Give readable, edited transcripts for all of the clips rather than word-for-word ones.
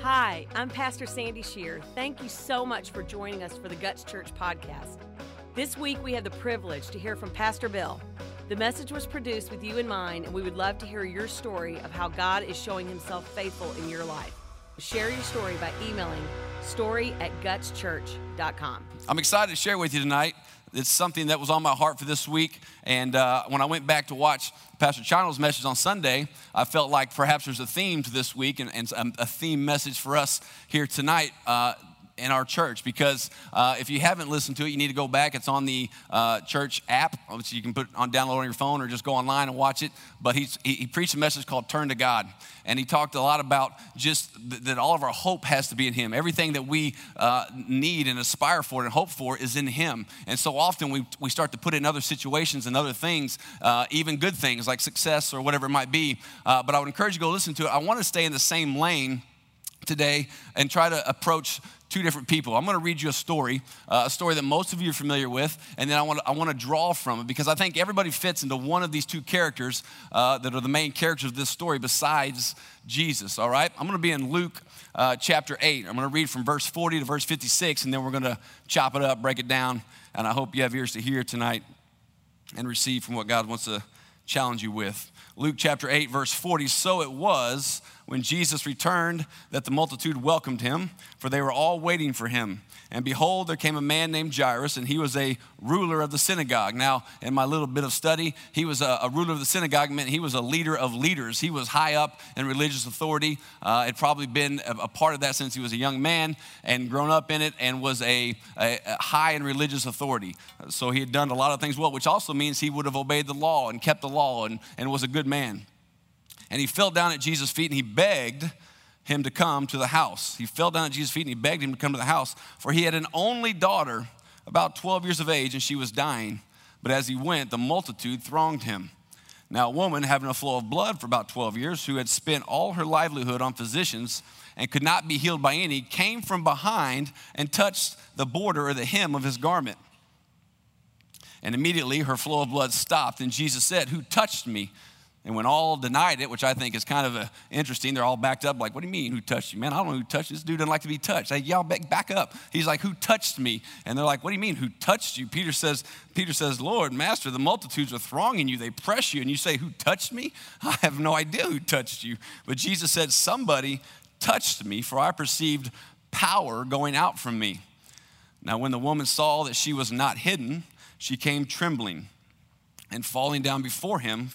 Hi, I'm Pastor Sandy Shear. Thank you so much for joining us for the Guts Church podcast. This week we have the privilege to hear from Pastor Bill. The message was produced with you in mind, and we would love to hear your story of how God is showing himself faithful in your life. Share your story by emailing story@gutschurch.com. I'm excited to share with you tonight. It's something that was on my heart for this week. And when I went back to watch Pastor Chano's message on Sunday, I felt like perhaps there's a theme to this week and a theme message for us here tonight in our church. Because if you haven't listened to it, you need to go back. It's on the church app, which you can download on your phone or just go online and watch it. But he preached a message called Turn to God. And he talked a lot about just that all of our hope has to be in him. Everything that we need and aspire for and hope for is in him. And so often we start to put in other situations and other things, even good things like success or whatever it might be. But I would encourage you to go listen to it. I want to stay in the same lane today and try to approach two different people. I'm going to read you a story that most of you are familiar with, and then I want to draw from it because I think everybody fits into one of these two characters that are the main characters of this story besides Jesus, all right? I'm going to be in Luke chapter 8. I'm going to read from verse 40 to verse 56, and then we're going to chop it up, break it down, and I hope you have ears to hear tonight and receive from what God wants to challenge you with. Luke chapter 8, verse 40, so it was when Jesus returned that the multitude welcomed him, for they were all waiting for him. And behold, there came a man named Jairus, and he was a ruler of the synagogue. Now, in my little bit of study, he was a ruler of the synagogue, meant he was a leader of leaders. He was high up in religious authority. Had probably been a part of that since he was a young man and grown up in it and was a high in religious authority. So he had done a lot of things well, which also means he would have obeyed the law and kept the law and was a good man. And he fell down at Jesus' feet and he begged him to come to the house. He fell down at Jesus' feet and he begged him to come to the house, for he had an only daughter, about 12 years of age, and she was dying. But as he went, the multitude thronged him. Now a woman having a flow of blood for about 12 years, who had spent all her livelihood on physicians and could not be healed by any, came from behind and touched the border or the hem of his garment. And immediately her flow of blood stopped, and Jesus said, "Who touched me?" And when all denied it, which I think is kind of interesting, they're all backed up like, what do you mean, who touched you? Man, I don't know who touched you. This dude doesn't like to be touched. Hey, y'all back up. He's like, who touched me? And they're like, what do you mean, who touched you? Peter says, Lord, Master, the multitudes are thronging you. They press you. And you say, who touched me? I have no idea who touched you. But Jesus said, somebody touched me, for I perceived power going out from me. Now when the woman saw that she was not hidden, she came trembling. And falling down before him,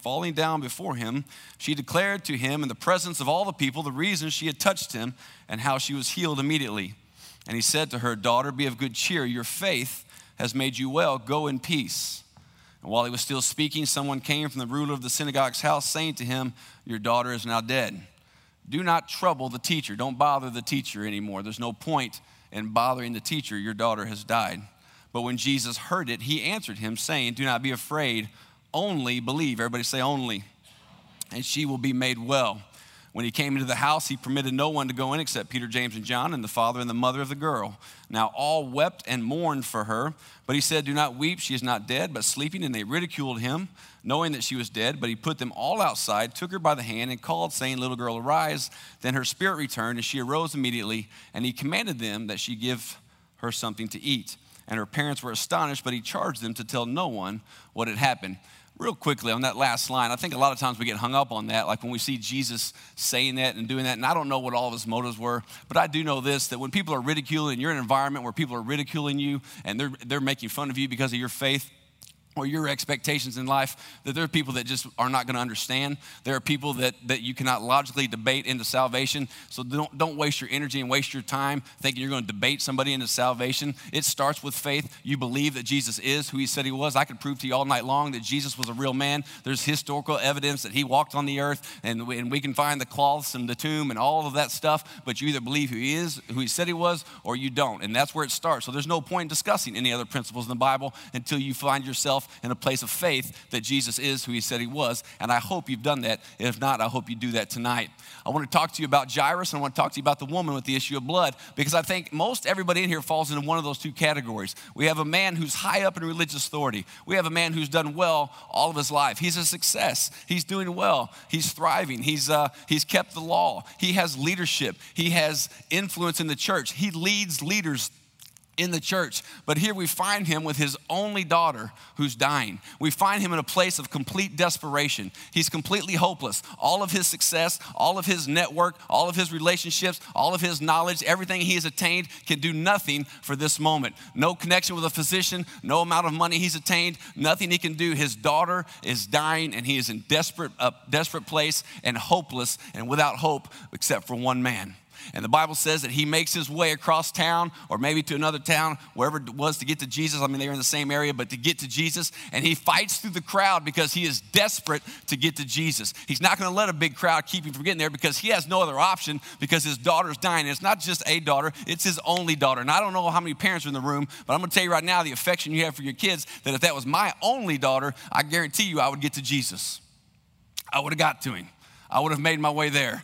she declared to him in the presence of all the people the reason she had touched him and how she was healed immediately. And he said to her, daughter, be of good cheer. Your faith has made you well. Go in peace. And while he was still speaking, someone came from the ruler of the synagogue's house, saying to him, your daughter is now dead. Do not trouble the teacher. Don't bother the teacher anymore. There's no point in bothering the teacher. Your daughter has died. But when Jesus heard it, he answered him, saying, do not be afraid. Only believe. Everybody say only. And she will be made well. When he came into the house, he permitted no one to go in except Peter, James, and John, and the father and the mother of the girl. Now all wept and mourned for her. But he said, do not weep. She is not dead, but sleeping. And they ridiculed him, knowing that she was dead. But he put them all outside, took her by the hand, and called, saying, little girl, arise. Then her spirit returned, and she arose immediately. And he commanded them that she give her something to eat. And her parents were astonished, but he charged them to tell no one what had happened. Real quickly on that last line, I think a lot of times we get hung up on that, like when we see Jesus saying that and doing that, and I don't know what all of his motives were, but I do know this, that when people are ridiculing, you're in an environment where people are ridiculing you and they're making fun of you because of your faith or your expectations in life, that there are people that just are not going to understand. There are people that you cannot logically debate into salvation. So don't waste your energy and waste your time thinking you're going to debate somebody into salvation. It starts with faith. You believe that Jesus is who he said he was. I could prove to you all night long that Jesus was a real man. There's historical evidence that he walked on the earth, and we can find the cloths and the tomb and all of that stuff, but you either believe who he is, who he said he was, or you don't. And that's where it starts. So there's no point in discussing any other principles in the Bible until you find yourself in a place of faith that Jesus is who he said he was. And I hope you've done that. If not, I hope you do that tonight. I want to talk to you about Jairus, and I want to talk to you about the woman with the issue of blood, because I think most everybody in here falls into one of those two categories. We have a man who's high up in religious authority. We have a man who's done well all of his life. He's a success. He's doing well. He's thriving. He's kept the law. He has leadership. He has influence in the church. He leads leaders in the church. But here we find him with his only daughter who's dying. We find him in a place of complete desperation. He's completely hopeless. All of his success, all of his network, all of his relationships, all of his knowledge, everything he has attained can do nothing for this moment. No connection with a physician, no amount of money he's attained, nothing he can do. His daughter is dying, and he is in desperate place and hopeless and without hope except for one man. And the Bible says that he makes his way across town, or maybe to another town, wherever it was, to get to Jesus. I mean, they were in the same area, but to get to Jesus. And he fights through the crowd because he is desperate to get to Jesus. He's not going to let a big crowd keep him from getting there because he has no other option, because his daughter's dying. And it's not just a daughter, it's his only daughter. And I don't know how many parents are in the room, but I'm going to tell you right now, the affection you have for your kids, that if that was my only daughter, I guarantee you I would get to Jesus. I would have got to him. I would have made my way there.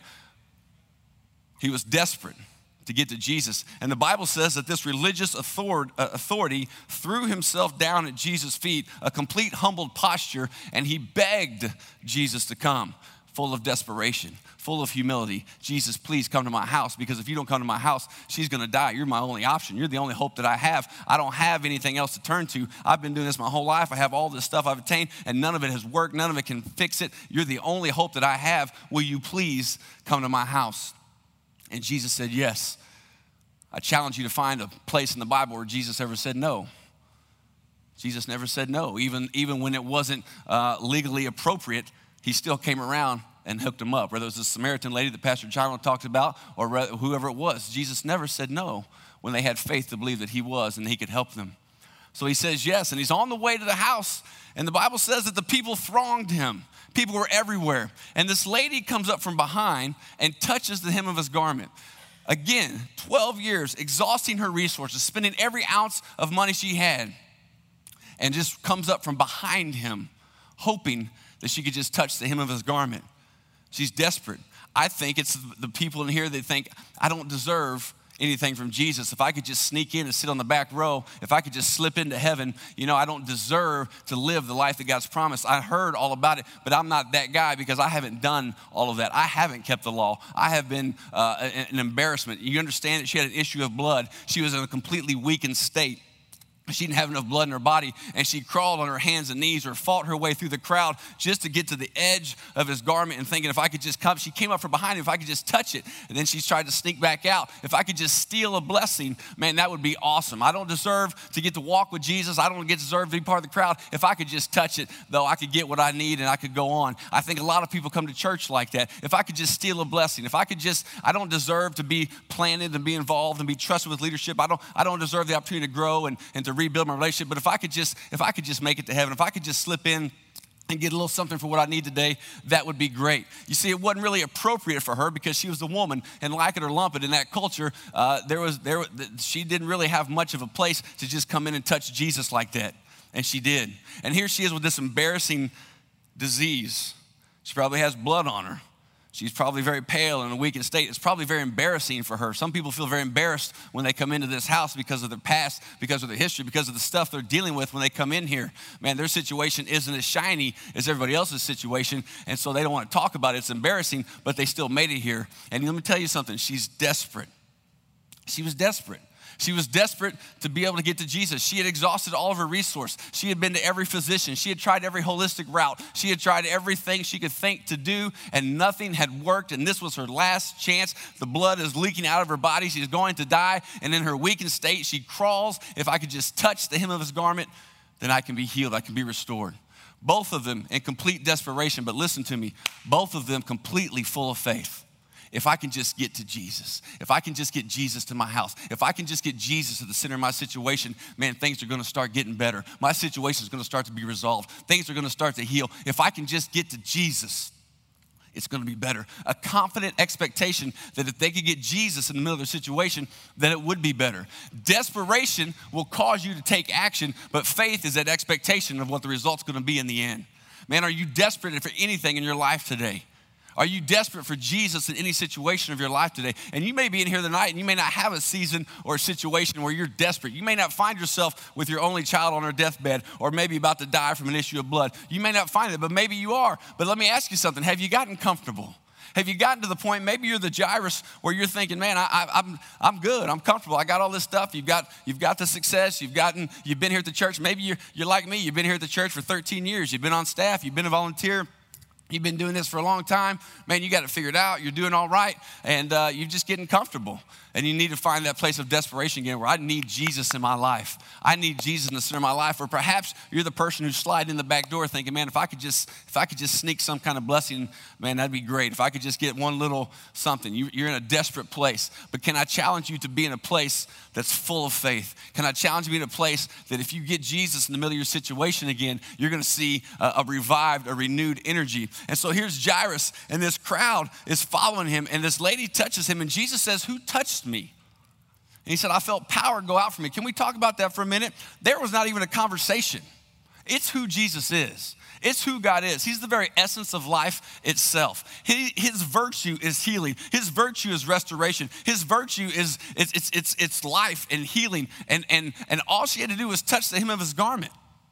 He was desperate to get to Jesus. And the Bible says that this religious authority threw himself down at Jesus' feet, a complete humbled posture, and he begged Jesus to come, full of desperation, full of humility. Jesus, please come to my house, because if you don't come to my house, she's going to die. You're my only option. You're the only hope that I have. I don't have anything else to turn to. I've been doing this my whole life. I have all this stuff I've attained, and none of it has worked. None of it can fix it. You're the only hope that I have. Will you please come to my house? And Jesus said, yes. I challenge you to find a place in the Bible where Jesus ever said no. Jesus never said no. Even when it wasn't legally appropriate, he still came around and hooked him up. Whether it was the Samaritan lady that Pastor Chino talked about, or whoever it was, Jesus never said no when they had faith to believe that he was and he could help them. So he says yes, and he's on the way to the house, and the Bible says that the people thronged him. People were everywhere. And this lady comes up from behind and touches the hem of his garment. Again, 12 years, exhausting her resources, spending every ounce of money she had, and just comes up from behind him, hoping that she could just touch the hem of his garment. She's desperate. I think it's the people in here that think, I don't deserve anything from Jesus. If I could just sneak in and sit on the back row, if I could just slip into heaven, I don't deserve to live the life that God's promised. I heard all about it, but I'm not that guy because I haven't done all of that. I haven't kept the law. I have been an embarrassment. You understand that she had an issue of blood. She was in a completely weakened state. She didn't have enough blood in her body, and she crawled on her hands and knees or fought her way through the crowd just to get to the edge of his garment and thinking, if I could just come, she came up from behind him, if I could just touch it. And then she tried to sneak back out. If I could just steal a blessing, man, that would be awesome. I don't deserve to get to walk with Jesus. I don't deserve to be part of the crowd. If I could just touch it, though, I could get what I need and I could go on. I think a lot of people come to church like that. If I could just steal a blessing, I don't deserve to be planted and be involved and be trusted with leadership. I don't deserve the opportunity to grow and to rebuild my relationship, but if I could just make it to heaven, if I could just slip in and get a little something for what I need today, that would be great. You see, it wasn't really appropriate for her because she was a woman, and like it or lump it, in that culture, she didn't really have much of a place to just come in and touch Jesus like that, and she did. And here she is with this embarrassing disease. She probably has blood on her. She's probably very pale and in a weakened state. It's probably very embarrassing for her. Some people feel very embarrassed when they come into this house because of their past, because of their history, because of the stuff they're dealing with when they come in here. Man, their situation isn't as shiny as everybody else's situation, and so they don't want to talk about it. It's embarrassing, but they still made it here. And let me tell you something. She's desperate. She was desperate. She was desperate to be able to get to Jesus. She had exhausted all of her resources. She had been to every physician. She had tried every holistic route. She had tried everything she could think to do, and nothing had worked, and this was her last chance. The blood is leaking out of her body. She's going to die, and in her weakened state, she crawls. If I could just touch the hem of his garment, then I can be healed. I can be restored. Both of them in complete desperation, but listen to me, both of them completely full of faith. If I can just get to Jesus, if I can just get Jesus to my house, if I can just get Jesus at the center of my situation, man, things are going to start getting better. My situation is going to start to be resolved. Things are going to start to heal. If I can just get to Jesus, it's going to be better. A confident expectation that if they could get Jesus in the middle of their situation, that it would be better. Desperation will cause you to take action, but faith is that expectation of what the result's going to be in the end. Man, are you desperate for anything in your life today? Are you desperate for Jesus in any situation of your life today? And you may be in here tonight and you may not have a season or a situation where you're desperate. You may not find yourself with your only child on her deathbed or maybe about to die from an issue of blood. You may not find it, but maybe you are. But let me ask you something. Have you gotten comfortable? Have you gotten to the point, maybe you're the Jairus where you're thinking, man, I'm good, I'm comfortable, I got all this stuff, you've got the success, you've been here at the church, maybe you're like me, you've been here at the church for 13 years, you've been on staff, you've been a volunteer, you've been doing this for a long time, man, you got it figured out, you're doing all right, and you're just getting comfortable. And you need to find that place of desperation again where I need Jesus in my life. I need Jesus in the center of my life. Or perhaps you're the person who's sliding in the back door thinking, man, if I could just sneak some kind of blessing, man, that'd be great. If I could just get one little something. You're in a desperate place. But can I challenge you to be in a place that's full of faith? Can I challenge you to be in a place that if you get Jesus in the middle of your situation again, you're going to see a revived, a renewed energy. And so here's Jairus, and this crowd is following him, and this lady touches him, and Jesus says, who touched me? And he said, I felt power go out from me. Can we talk about that for a minute? There was not even a conversation. It's who Jesus is. It's who God is. He's the very essence of life itself. His virtue is healing. His virtue is restoration. His virtue is it's life and healing. And all she had to do was touch the hem of his garment.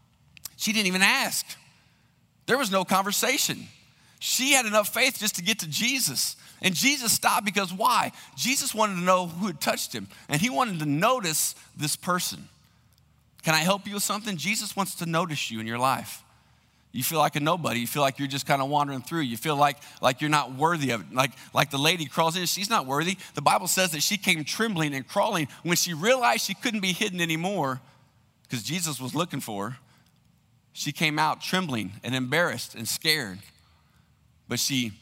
She didn't even ask. There was no conversation. She had enough faith just to get to Jesus. And Jesus stopped because why? Jesus wanted to know who had touched him. And he wanted to notice this person. Can I help you with something? Jesus wants to notice you in your life. You feel like a nobody. You feel like you're just kind of wandering through. You feel like you're not worthy of it. Like the lady crawls in, she's not worthy. The Bible says that she came trembling and crawling when she realized she couldn't be hidden anymore because Jesus was looking for her. She came out trembling and embarrassed and scared. But she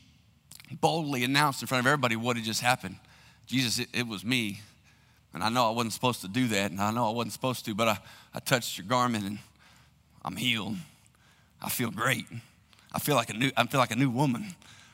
boldly announced in front of everybody what had just happened. Jesus, it was me. And I know I wasn't supposed to do that, and I know I wasn't supposed to, but I touched your garment and I'm healed. I feel great. I feel like a new woman.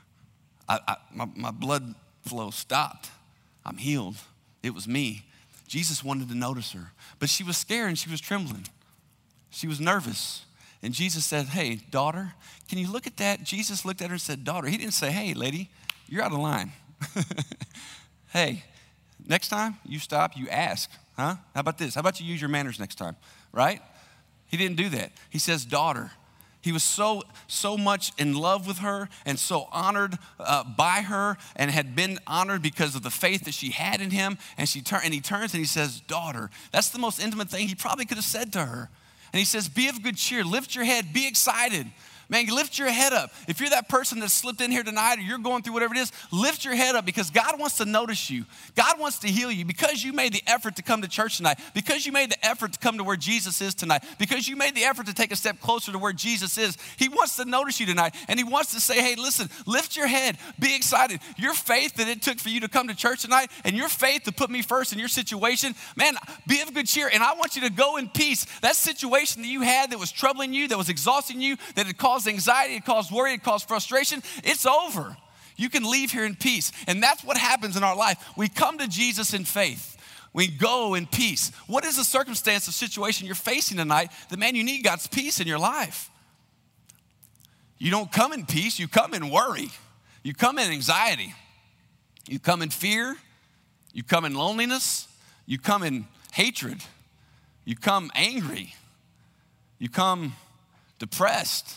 My blood flow stopped. I'm healed. It was me. Jesus wanted to notice her, but she was scared and she was trembling. She was nervous. And Jesus said, hey, daughter, can you look at that? Jesus looked at her and said, daughter. He didn't say, hey, lady, you're out of line. Hey, next time you stop, you ask, huh? How about this? How about you use your manners next time, right? He didn't do that. He says, daughter. He was so much in love with her and so honored by her and had been honored because of the faith that she had in him. And he turns and he says, daughter. That's the most intimate thing he probably could have said to her. And he says, be of good cheer, lift your head, be excited. Man, lift your head up. If you're that person that slipped in here tonight or you're going through whatever it is, lift your head up because God wants to notice you. God wants to heal you because you made the effort to come to church tonight, because you made the effort to come to where Jesus is tonight, because you made the effort to take a step closer to where Jesus is. He wants to notice you tonight, and he wants to say, hey, listen, lift your head, be excited. Your faith that it took for you to come to church tonight and your faith to put me first in your situation, man, be of good cheer, and I want you to go in peace. That situation that you had that was troubling you, that was exhausting you, that had caused anxiety, it caused worry, it caused frustration, it's over. You can leave here in peace. And that's what happens in our life. We come to Jesus in faith. We go in peace. What is the circumstance or situation you're facing tonight that, man, you need God's peace in your life? You don't come in peace, you come in worry. You come in anxiety. You come in fear. You come in loneliness. You come in hatred. You come angry. You come depressed.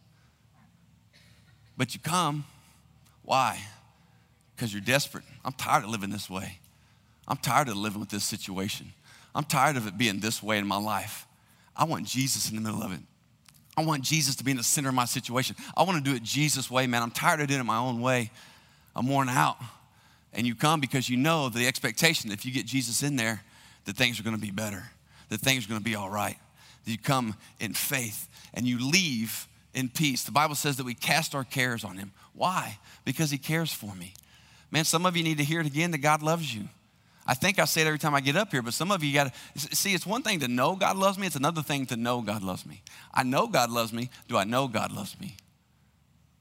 But you come, why? Because you're desperate. I'm tired of living this way. I'm tired of living with this situation. I'm tired of it being this way in my life. I want Jesus in the middle of it. I want Jesus to be in the center of my situation. I want to do it Jesus' way, man. I'm tired of doing it my own way. I'm worn out. And you come because you know the expectation that if you get Jesus in there, that things are going to be better, that things are going to be all right. That you come in faith and you leave in peace. The Bible says that we cast our cares on him. Why? Because he cares for me. Man, some of you need to hear it again that God loves you. I think I say it every time I get up here, but some of you got to, see, it's one thing to know God loves me. It's another thing to know God loves me. I know God loves me. Do I know God loves me?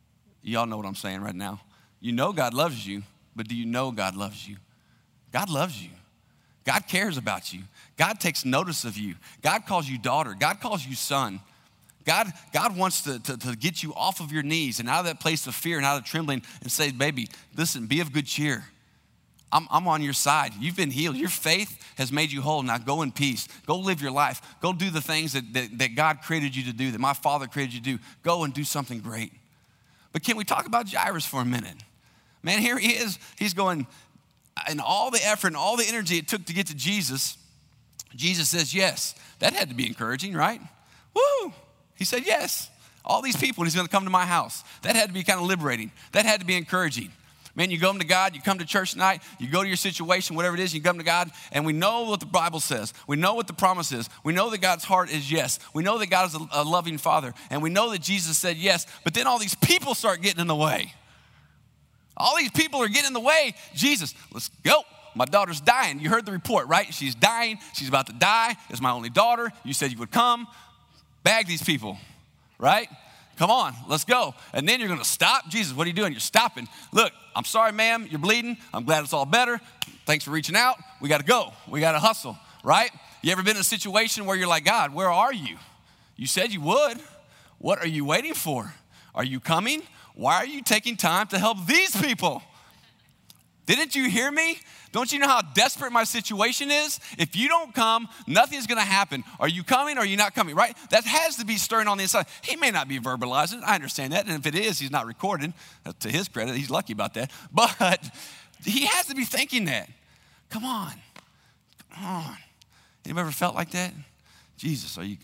Y'all know what I'm saying right now. You know God loves you, but do you know God loves you? God loves you. God cares about you. God takes notice of you. God calls you daughter. God calls you son. God wants to get you off of your knees and out of that place of fear and out of trembling and say, baby, listen, be of good cheer. I'm on your side. You've been healed. Your faith has made you whole. Now go in peace. Go live your life. Go do the things that God created you to do, that my Father created you to do. Go and do something great. But can we talk about Jairus for a minute? Man, here he is. He's going, and all the effort and all the energy it took to get to Jesus, Jesus says yes. That had to be encouraging, right? Woo! He said yes. All these people, and he's going to come to my house. That had to be kind of liberating. That had to be encouraging. Man, you go to God, you come to church tonight, you go to your situation, whatever it is, you come to God, and we know what the Bible says. We know what the promise is. We know that God's heart is yes. We know that God is a loving Father, and we know that Jesus said yes, but then all these people start getting in the way. All these people are getting in the way. Jesus, let's go. My daughter's dying. You heard the report, right? She's dying. She's about to die. It's my only daughter. You said you would come. Bag these people, right? Come on, let's go. And then you're going to stop? Jesus, what are you doing? You're stopping. Look, I'm sorry, ma'am, you're bleeding. I'm glad it's all better. Thanks for reaching out. We got to go. We got to hustle, right? You ever been in a situation where you're like, God, where are you? You said you would. What are you waiting for? Are you coming? Why are you taking time to help these people? Didn't you hear me? Don't you know how desperate my situation is? If you don't come, nothing's going to happen. Are you coming or are you not coming, right? That has to be stirring on the inside. He may not be verbalizing. I understand that. And if it is, he's not recording. To his credit, he's lucky about that. But he has to be thinking that. Come on. Come on. Anybody ever felt like that? Jesus, are you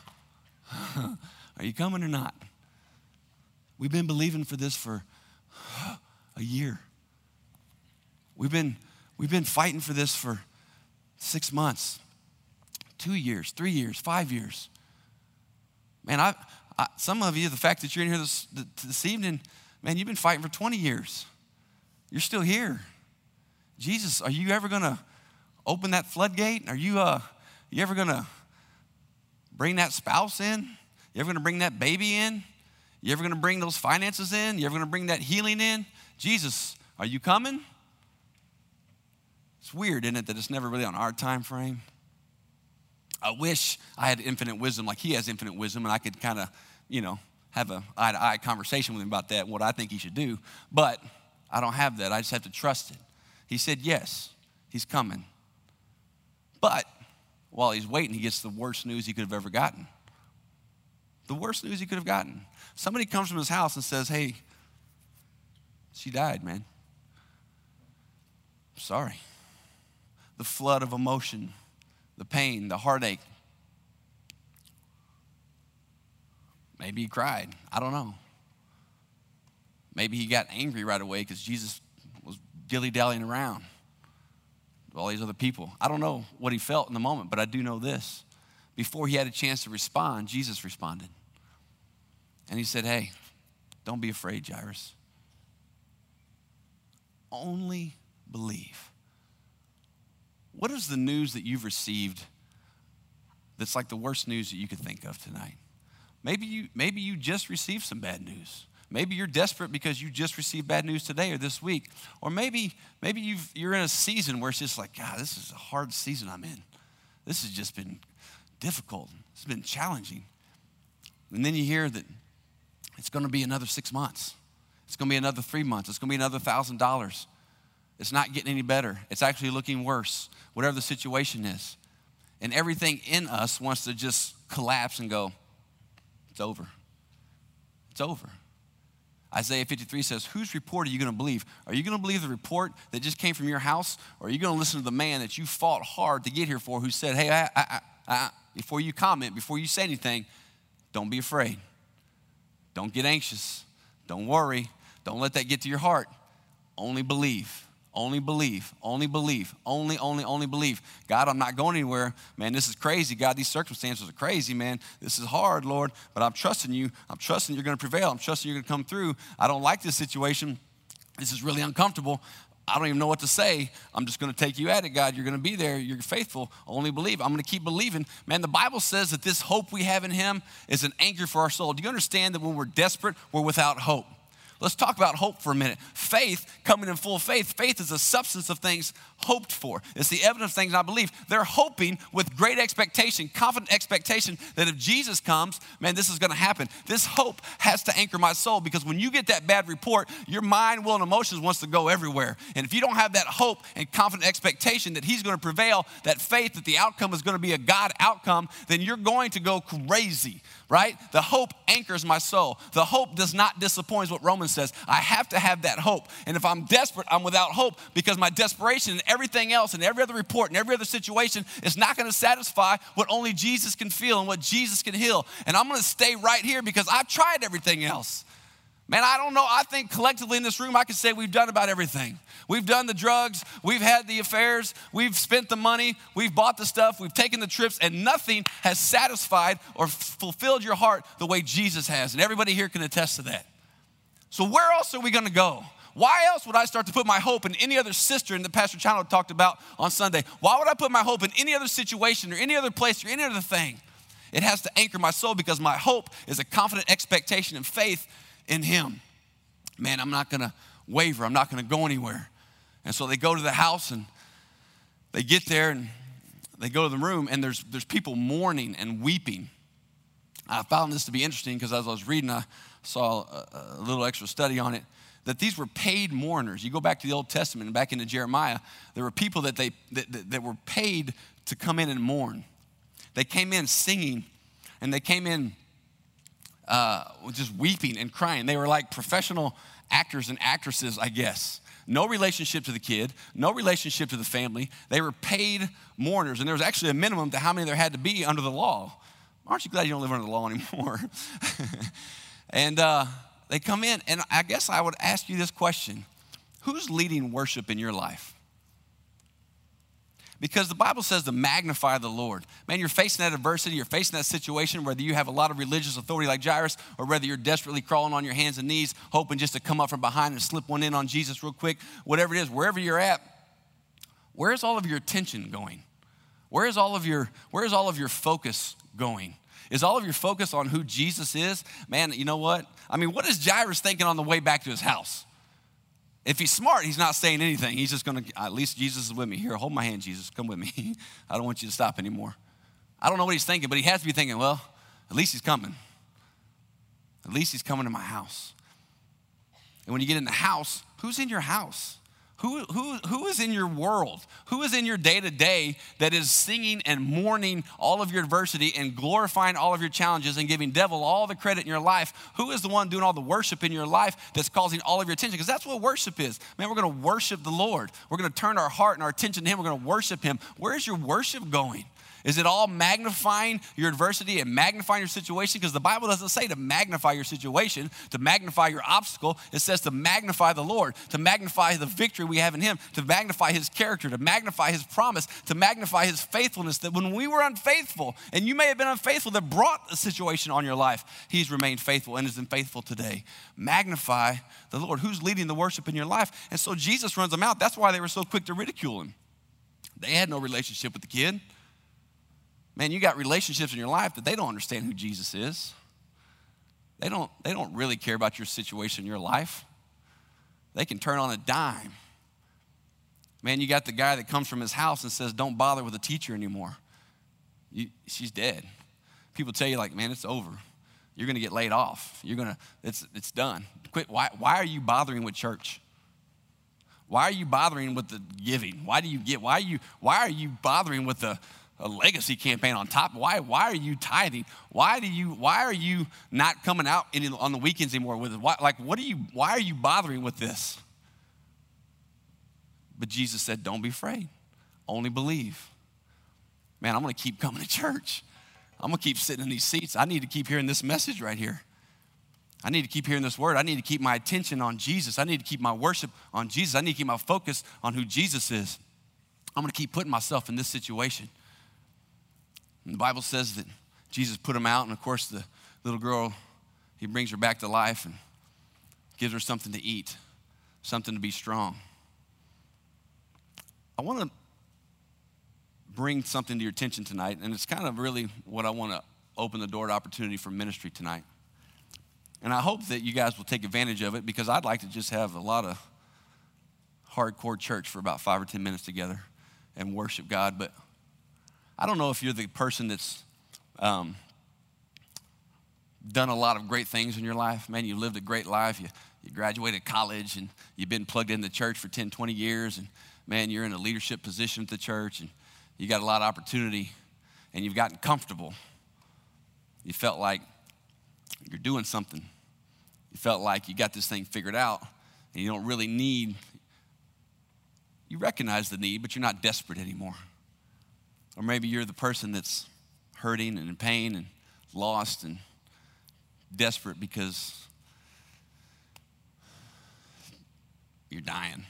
coming or not? We've been believing for this for a year. We've been fighting for this for 6 months, 2 years, 3 years, 5 years. Man, some of you, the fact that you're in here this evening, man, you've been fighting for 20 years. You're still here. Jesus, are you ever going to open that floodgate? Are you ever going to bring that spouse in? You ever going to bring that baby in? You ever going to bring those finances in? You ever going to bring that healing in? Jesus, are you coming? It's weird, isn't it, that it's never really on our time frame? I wish I had infinite wisdom like he has infinite wisdom, and I could kind of, have an eye-to-eye conversation with him about that and what I think he should do. But I don't have that. I just have to trust it. He said yes, he's coming. But while he's waiting, he gets the worst news he could have ever gotten. The worst news he could have gotten. Somebody comes from his house and says, hey, she died, man. I'm sorry. The flood of emotion, the pain, the heartache. Maybe he cried. I don't know. Maybe he got angry right away because Jesus was dilly-dallying around with all these other people. I don't know what he felt in the moment, but I do know this. Before he had a chance to respond, Jesus responded. And he said, hey, don't be afraid, Jairus. Only believe. What is the news that you've received that's like the worst news that you could think of tonight? Maybe you just received some bad news. Maybe you're desperate because you just received bad news today or this week. Or maybe you're in a season where it's just like, God, this is a hard season I'm in. This has just been difficult. It's been challenging. And then you hear that it's going to be another 6 months. It's going to be another 3 months. It's going to be another $1,000. It's not getting any better. It's actually looking worse, whatever the situation is. And everything in us wants to just collapse and go, it's over. It's over. Isaiah 53 says, whose report are you going to believe? Are you going to believe the report that just came from your house? Or are you going to listen to the man that you fought hard to get here for, who said, hey, before you comment, before you say anything, don't be afraid. Don't get anxious. Don't worry. Don't let that get to your heart. Only believe. Only believe. Only believe. Only believe. God, I'm not going anywhere. Man, this is crazy. God, these circumstances are crazy, man. This is hard, Lord, but I'm trusting you. I'm trusting you're going to prevail. I'm trusting you're going to come through. I don't like this situation. This is really uncomfortable. I don't even know what to say. I'm just going to take you at it, God. You're going to be there. You're faithful. Only believe. I'm going to keep believing. Man, the Bible says that this hope we have in him is an anchor for our soul. Do you understand that when we're desperate, we're without hope? Let's talk about hope for a minute. Faith, coming in full faith. Faith is the substance of things hoped for. It's the evidence of things I believe. They're hoping with great expectation, confident expectation that if Jesus comes, man, this is going to happen. This hope has to anchor my soul, because when you get that bad report, your mind, will, and emotions wants to go everywhere. And if you don't have that hope and confident expectation that he's going to prevail, that faith that the outcome is going to be a God outcome, then you're going to go crazy, right? The hope anchors my soul. The hope does not disappoint, is what Romans says. I have to have that hope. And if I'm desperate, I'm without hope, because my desperation and everything else and every other report and every other situation is not going to satisfy what only Jesus can feel and what Jesus can heal. And I'm going to stay right here because I've tried everything else. Man, I don't know. I think collectively in this room, I could say we've done about everything. We've done the drugs. We've had the affairs. We've spent the money. We've bought the stuff. We've taken the trips, and nothing has satisfied or fulfilled your heart the way Jesus has. And everybody here can attest to that. So where else are we going to go? Why else would I start to put my hope in any other cistern that Pastor Chano talked about on Sunday? Why would I put my hope in any other situation or any other place or any other thing? It has to anchor my soul, because my hope is a confident expectation and faith in him. Man, I'm not going to waver. I'm not going to go anywhere. And so they go to the house, and they get there, and they go to the room, and there's people mourning and weeping. I found this to be interesting because as I was reading, I saw a little extra study on it, that these were paid mourners. You go back to the Old Testament and back into Jeremiah, there were people that were paid to come in and mourn. They came in singing, and they came in just weeping and crying. They were like professional actors and actresses, I guess. No relationship to the kid, no relationship to the family. They were paid mourners, and there was actually a minimum to how many there had to be under the law. Aren't you glad you don't live under the law anymore? And they come in, and I guess I would ask you this question. Who's leading worship in your life? Because the Bible says to magnify the Lord. Man, you're facing that adversity, you're facing that situation, whether you have a lot of religious authority like Jairus, or whether you're desperately crawling on your hands and knees, hoping just to come up from behind and slip one in on Jesus real quick, whatever it is, wherever you're at, where's all of your attention going? Where's all of your focus going? Is all of your focus on who Jesus is? Man, you know what? I mean, what is Jairus thinking on the way back to his house? If he's smart, he's not saying anything. He's just going to, at least Jesus is with me. Here, hold my hand, Jesus. Come with me. I don't want you to stop anymore. I don't know what he's thinking, but he has to be thinking, well, at least he's coming. At least he's coming to my house. And when you get in the house, who's in your house? Who is in your world? Who is in your day-to-day that is singing and mourning all of your adversity and glorifying all of your challenges and giving devil all the credit in your life? Who is the one doing all the worship in your life that's causing all of your attention? Because that's what worship is. Man, we're going to worship the Lord. We're going to turn our heart and our attention to him. We're going to worship him. Where is your worship going? Is it all magnifying your adversity and magnifying your situation? Because the Bible doesn't say to magnify your situation, to magnify your obstacle. It says to magnify the Lord, to magnify the victory we have in him, to magnify his character, to magnify his promise, to magnify his faithfulness, that when we were unfaithful, and you may have been unfaithful that brought a situation on your life, he's remained faithful and is faithful today. Magnify the Lord. Who's leading the worship in your life? And so Jesus runs them out. That's why they were so quick to ridicule him. They had no relationship with the kid. Man, you got relationships in your life that they don't understand who Jesus is. They don't really care about your situation in your life. They can turn on a dime. Man, you got the guy that comes from his house and says, don't bother with the teacher anymore. She's dead. People tell you like, man, it's over. You're going to get laid off. It's done. Quit. Why are you bothering with church? Why are you bothering with the giving? Why are you bothering with a legacy campaign on top? Why are you tithing? Why are you not coming out on the weekends anymore with it? Why are you bothering with this? But Jesus said, don't be afraid. Only believe. Man, I'm going to keep coming to church. I'm going to keep sitting in these seats. I need to keep hearing this message right here. I need to keep hearing this word. I need to keep my attention on Jesus. I need to keep my worship on Jesus. I need to keep my focus on who Jesus is. I'm going to keep putting myself in this situation. And the Bible says that Jesus put him out, and of course the little girl, he brings her back to life and gives her something to eat, something to be strong. I want to bring something to your attention tonight, and it's kind of really what I want to open the door to opportunity for ministry tonight. And I hope that you guys will take advantage of it, because I'd like to just have a lot of hardcore church for about 5 or 10 minutes together and worship God. But I don't know if you're the person that's done a lot of great things in your life. Man, you lived a great life. You graduated college, and you've been plugged in the church for 10, 20 years. And man, you're in a leadership position at the church, and you got a lot of opportunity, and you've gotten comfortable. You felt like you're doing something. You felt like you got this thing figured out, and you don't really need. You recognize the need, but you're not desperate anymore. Or maybe you're the person that's hurting and in pain and lost and desperate because you're dying.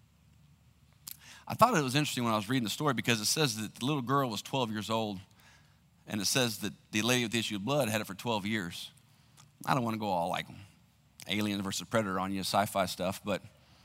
I thought it was interesting when I was reading the story, because it says that the little girl was 12 years old, and it says that the lady with the issue of blood had it for 12 years. I don't want to go all like Alien versus Predator on you, sci-fi stuff, but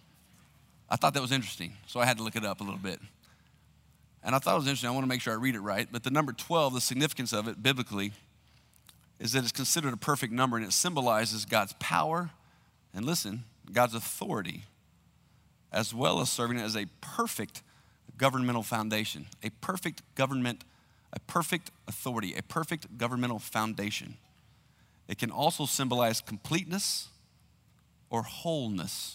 I thought that was interesting, so I had to look it up a little bit. And I thought it was interesting. I want to make sure I read it right. But the number 12, the significance of it biblically, is that it's considered a perfect number, and it symbolizes God's power and, listen, God's authority, as well as serving as a perfect governmental foundation, a perfect government, a perfect authority, a perfect governmental foundation. It can also symbolize completeness or wholeness.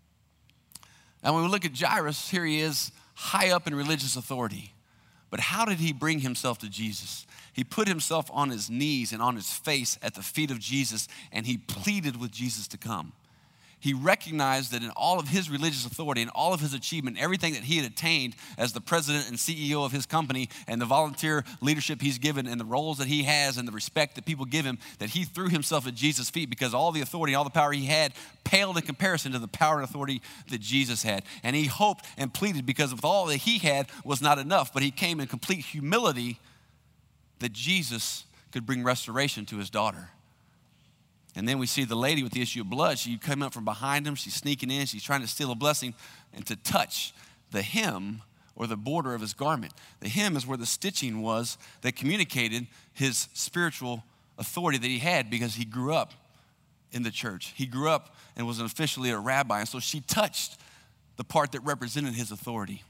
Now, when we look at Jairus, here he is high up in religious authority. But how did he bring himself to Jesus? He put himself on his knees and on his face at the feet of Jesus, and he pleaded with Jesus to come. He recognized that in all of his religious authority and all of his achievement, everything that he had attained as the president and CEO of his company, and the volunteer leadership he's given, and the roles that he has, and the respect that people give him, that he threw himself at Jesus' feet, because all the authority, all the power he had paled in comparison to the power and authority that Jesus had. And he hoped and pleaded, because with all that he had was not enough, but he came in complete humility, that Jesus could bring restoration to his daughter. And then we see the lady with the issue of blood. She came up from behind him. She's sneaking in. She's trying to steal a blessing and to touch the hem or the border of his garment. The hem is where the stitching was that communicated his spiritual authority that he had, because he grew up in the church. He grew up and was officially a rabbi. And so she touched the part that represented his authority.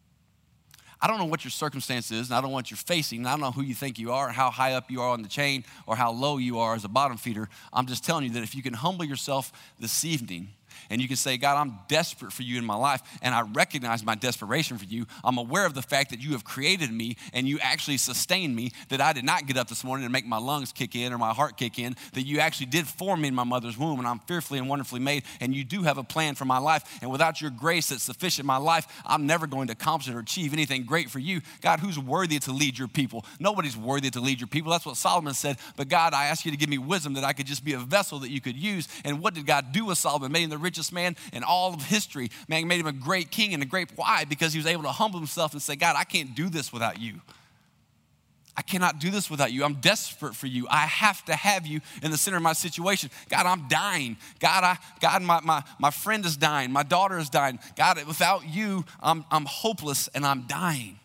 I don't know what your circumstance is, and I don't know what you're facing, and I don't know who you think you are, how high up you are on the chain, or how low you are as a bottom feeder. I'm just telling you that if you can humble yourself this evening, and you can say, God, I'm desperate for you in my life, and I recognize my desperation for you. I'm aware of the fact that you have created me, and you actually sustained me, that I did not get up this morning and make my lungs kick in or my heart kick in, that you actually did form me in my mother's womb, and I'm fearfully and wonderfully made, and you do have a plan for my life, and without your grace that's sufficient in my life, I'm never going to accomplish or achieve anything great for you. God, who's worthy to lead your people? Nobody's worthy to lead your people. That's what Solomon said. But God, I ask you to give me wisdom that I could just be a vessel that you could use. And what did God do with Solomon? Made him the richest man in all of history. Man, made him a great king and a great why? Because he was able to humble himself and say, God, I can't do this without you. I cannot do this without you. I'm desperate for you. I have to have you in the center of my situation. God, I'm dying. God, my friend is dying. My daughter is dying. God, without you, I'm hopeless and I'm dying.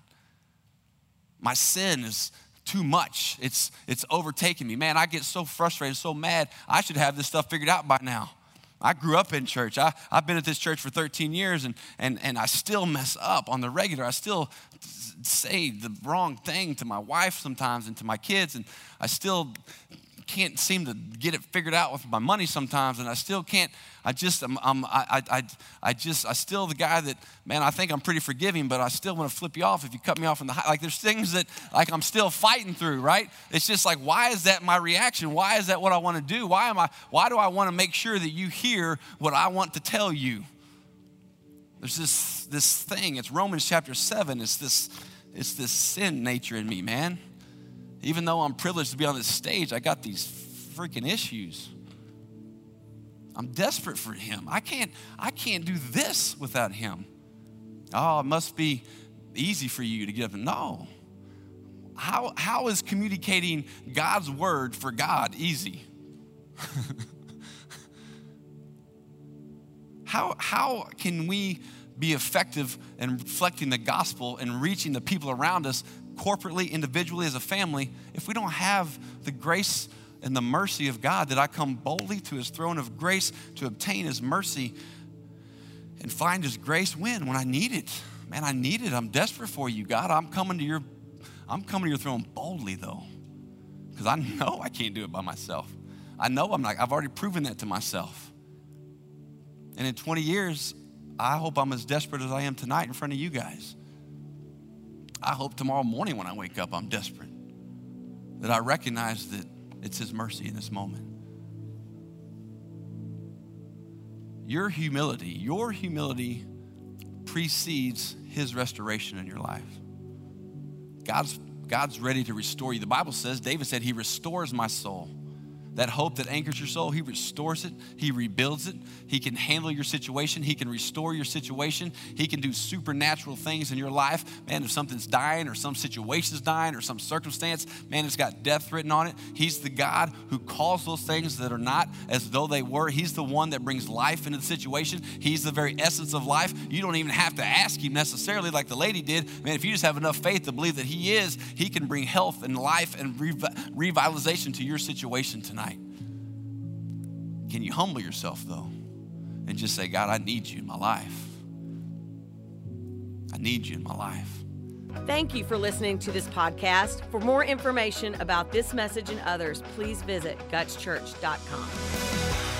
My sin is too much. It's overtaking me. Man, I get so frustrated, so mad. I should have this stuff figured out by now. I grew up in church. I've been at this church for 13 years, and I still mess up on the regular. I still say the wrong thing to my wife sometimes and to my kids, and I still can't seem to get it figured out with my money sometimes, and I still can't. I still the guy that, man, I think I'm pretty forgiving, but I still want to flip you off if you cut me off in the high. Like, there's things that, like, I'm still fighting through, right? It's just like, why is that my reaction? Why is that what I want to do? Why do I want to make sure that you hear what I want to tell you? There's this thing. It's Romans chapter 7. It's this sin nature in me, man. Even though I'm privileged to be on this stage, I got these freaking issues. I'm desperate for him. I can't do this without him. Oh, it must be easy for you to get up and no. How is communicating God's word for God easy? How can we be effective in reflecting the gospel and reaching the people around us corporately, individually, as a family, if we don't have the grace and the mercy of God that I come boldly to his throne of grace to obtain his mercy and find his grace when I need it. Man, I need it. I'm desperate for you, God. I'm coming to your throne boldly, though, because I know I can't do it by myself. I know I've already proven that to myself. And in 20 years, I hope I'm as desperate as I am tonight in front of you guys. I hope tomorrow morning when I wake up, I'm desperate, that I recognize that it's his mercy in this moment. Your humility precedes his restoration in your life. God's ready to restore you. The Bible says, David said, he restores my soul. That hope that anchors your soul, he restores it. He rebuilds it. He can handle your situation. He can restore your situation. He can do supernatural things in your life. Man, if something's dying or some situation's dying or some circumstance, man, it's got death written on it. He's the God who calls those things that are not as though they were. He's the one that brings life into the situation. He's the very essence of life. You don't even have to ask him necessarily like the lady did. Man, if you just have enough faith to believe that he is, he can bring health and life and revitalization to your situation tonight. Can you humble yourself, though, and just say, God, I need you in my life. I need you in my life. Thank you for listening to this podcast. For more information about this message and others, please visit gutschurch.com.